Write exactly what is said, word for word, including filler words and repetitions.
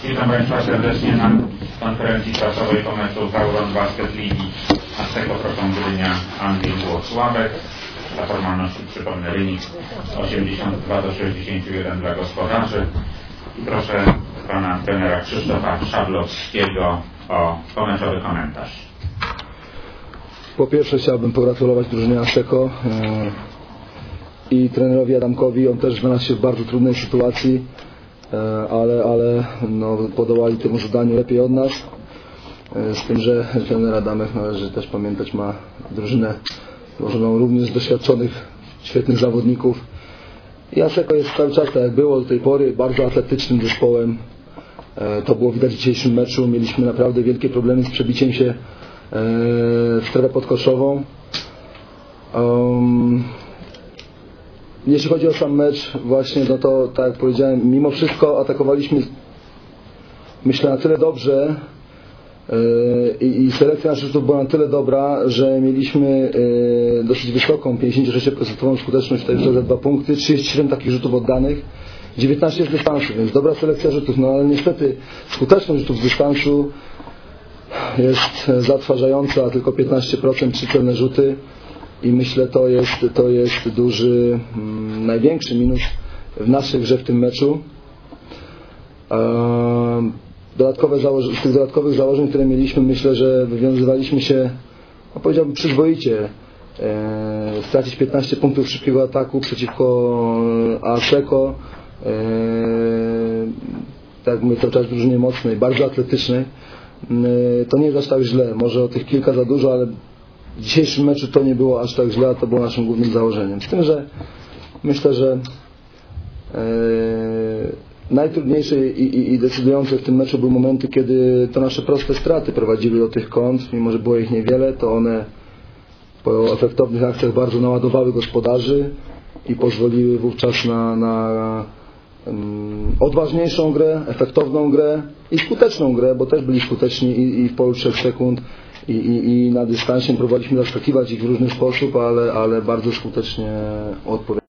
Witam Państwa serdecznie na konferencji prasowej po meczu Tauron Basket Ligi Asseco Proton Gdynia Anwil Włocławek. Dla formalności przypomnę wynik osiemdziesiąt dwa do sześćdziesięciu jeden dla gospodarzy. I proszę pana trenera Krzysztofa Szablowskiego o pomeczowy komentarz. Po pierwsze chciałbym pogratulować drużynie Asseco i trenerowi Adamkowi. On też znalazł się w bardzo trudnej sytuacji, ale, ale no, podołali temu zadaniu lepiej od nas. Z tym, że trener Adamek, należy też pamiętać, ma drużynę złożoną również z doświadczonych, świetnych zawodników. I Asseco jest cały czas, tak jak było do tej pory, bardzo atletycznym zespołem. To było widać w dzisiejszym meczu. Mieliśmy naprawdę wielkie problemy z przebiciem się w strefę podkoszową. Um, jeśli chodzi o sam mecz, właśnie, no to tak jak powiedziałem, mimo wszystko atakowaliśmy, myślę, na tyle dobrze yy, i selekcja naszych rzutów była na tyle dobra, że mieliśmy yy, dosyć wysoką, pięćdziesiąt sześć procent skuteczność tutaj za dwa punkty, trzydzieści siedem takich rzutów oddanych, dziewiętnaście z dystansu, więc dobra selekcja rzutów, no ale niestety skuteczność rzutów z dystansu jest zatrważająca, tylko piętnaście procent, trzy celne rzuty i myślę, to jest, to jest duży, mm, największy minus w naszej grze w tym meczu. Eee, dodatkowe założ- z tych dodatkowych założeń, które mieliśmy, myślę, że wywiązywaliśmy się, no powiedziałbym, przyzwoicie. Eee, stracić piętnaście punktów szybkiego ataku przeciwko Asseco, eee, tak jak mówię, cały czas drużynie mocnej, bardzo atletycznej. To nie jest aż tak źle, może o tych kilka za dużo, ale w dzisiejszym meczu to nie było aż tak źle, a to było naszym głównym założeniem. Z tym, że myślę, że e, najtrudniejsze i, i, i decydujące w tym meczu były momenty, kiedy to nasze proste straty prowadziły do tych kont, mimo że było ich niewiele, to one po efektownych akcjach bardzo naładowały gospodarzy i pozwoliły wówczas na, na odważniejszą grę, efektowną grę i skuteczną grę, bo też byli skuteczni i, i w polu trzech sekund i, i, i na dystansie próbowaliśmy zaskakiwać ich w różny sposób, ale, ale bardzo skutecznie odpowiedzieli.